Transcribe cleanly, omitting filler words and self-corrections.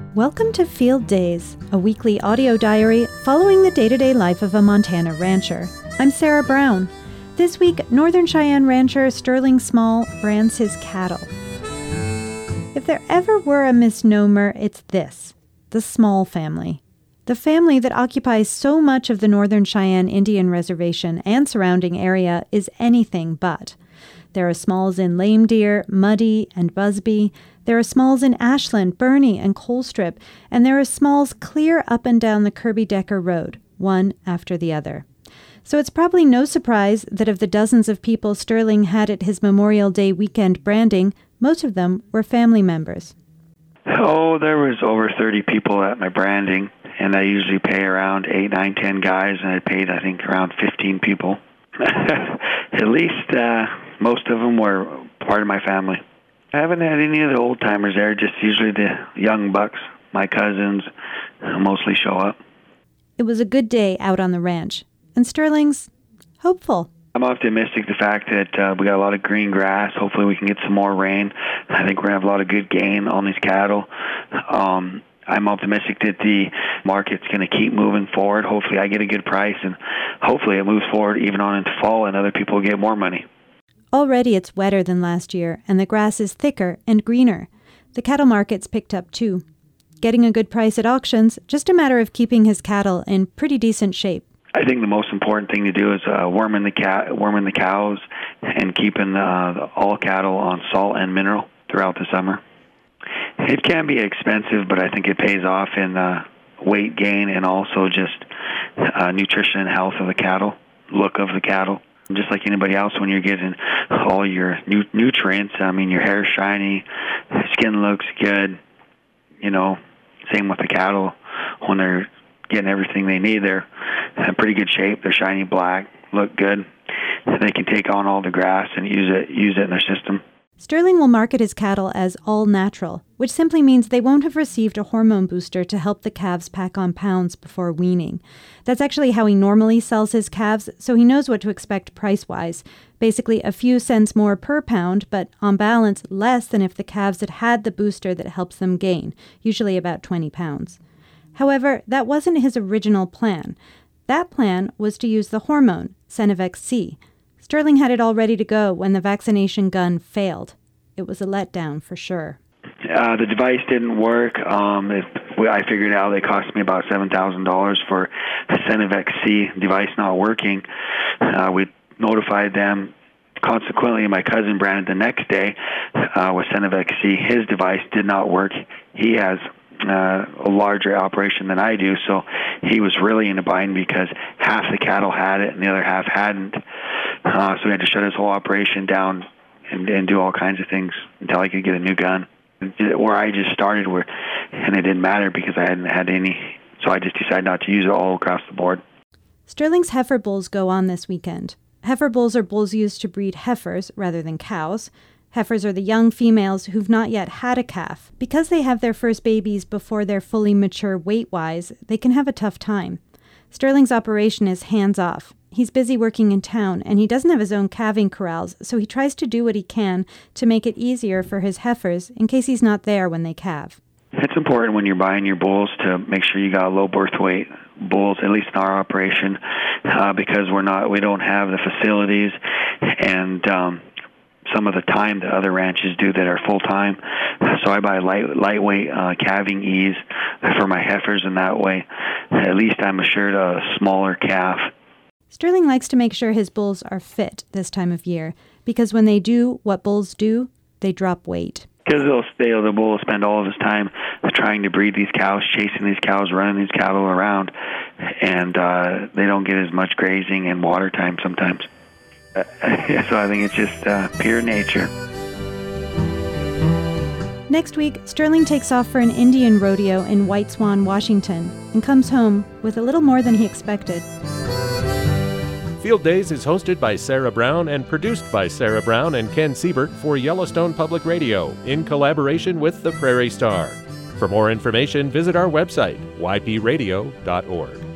Welcome to Field Days, a weekly audio diary following the day-to-day life of a Montana rancher. I'm Sarah Brown. This week, Northern Cheyenne rancher Sterling Small brands his cattle. If there ever were a misnomer, it's this: the Small family. The family that occupies so much of the Northern Cheyenne Indian Reservation and surrounding area is anything but. There are Smalls in Lame Deer, Muddy, and Busby. There are Smalls in Ashland, Bernie, and Colstrip. And there are Smalls clear up and down the Kirby-Decker Road, one after the other. So it's probably no surprise that of the dozens of people Sterling had at his Memorial Day weekend branding, most of them were family members. Oh, there was over 30 people at my branding, and I usually pay around 8, 9, 10 guys, and I paid, I think, around 15 people. At least most of them were part of my family. I haven't had any of the old-timers there, just usually the young bucks. My cousins mostly show up. It was a good day out on the ranch, and Sterling's hopeful. I'm optimistic the fact that we got a lot of green grass. Hopefully we can get some more rain. I think we're going to have a lot of good gain on these cattle. I'm optimistic that the market's going to keep moving forward. Hopefully I get a good price, and hopefully it moves forward even on into fall and other people get more money. Already it's wetter than last year, and the grass is thicker and greener. The cattle market's picked up too. Getting a good price at auctions, just a matter of keeping his cattle in pretty decent shape. I think the most important thing to do is worming the cows and keeping all cattle on salt and mineral throughout the summer. It can be expensive, but I think it pays off in weight gain and also just nutrition and health of the cattle, look of the cattle. Just like anybody else, when you're getting all your nutrients, I mean, your hair's shiny, skin looks good, same with the cattle. When they're getting everything they need, they're in pretty good shape, they're shiny black, look good. They can take on all the grass and use it in their system. Sterling will market his cattle as all natural, which simply means they won't have received a hormone booster to help the calves pack on pounds before weaning. That's actually how he normally sells his calves, so he knows what to expect price-wise. Basically a few cents more per pound, but on balance less than if the calves had had the booster that helps them gain, usually about 20 pounds. However, that wasn't his original plan. That plan was to use the hormone, Cenevex-C. Sterling had it all ready to go when the vaccination gun failed. It was a letdown for sure. The device didn't work. I figured out it cost me about $7,000 for the Cenevex-C device not working. We notified them. Consequently, my cousin branded the next day with Cenevex-C. His device did not work. He has a larger operation than I do, so he was really in a bind because half the cattle had it and the other half hadn't. So we had to shut his whole operation down and do all kinds of things until I could get a new gun. Where I just started, and it didn't matter because I hadn't had any, so I just decided not to use it all across the board. Sterling's heifer bulls go on this weekend. Heifer bulls are bulls used to breed heifers rather than cows. Heifers are the young females who've not yet had a calf. Because they have their first babies before they're fully mature weight-wise, they can have a tough time. Sterling's operation is hands-off. He's busy working in town, and he doesn't have his own calving corrals, so he tries to do what he can to make it easier for his heifers in case he's not there when they calve. It's important when you're buying your bulls to make sure you got low birth weight bulls, at least in our operation, because we don't have the facilities and some of the time that other ranches do that are full-time. So I buy lightweight calving ease for my heifers, and that way at least I'm assured a smaller calf. Sterling likes to make sure his bulls are fit this time of year, because when they do what bulls do, they drop weight. Because the bull will spend all of his time trying to breed these cows, chasing these cows, running these cattle around, and they don't get as much grazing and water time sometimes. So I think it's just pure nature. Next week, Sterling takes off for an Indian rodeo in White Swan, Washington, and comes home with a little more than he expected. Field Days is hosted by Sarah Brown and produced by Sarah Brown and Ken Siebert for Yellowstone Public Radio in collaboration with the Prairie Star. For more information, visit our website, ypradio.org.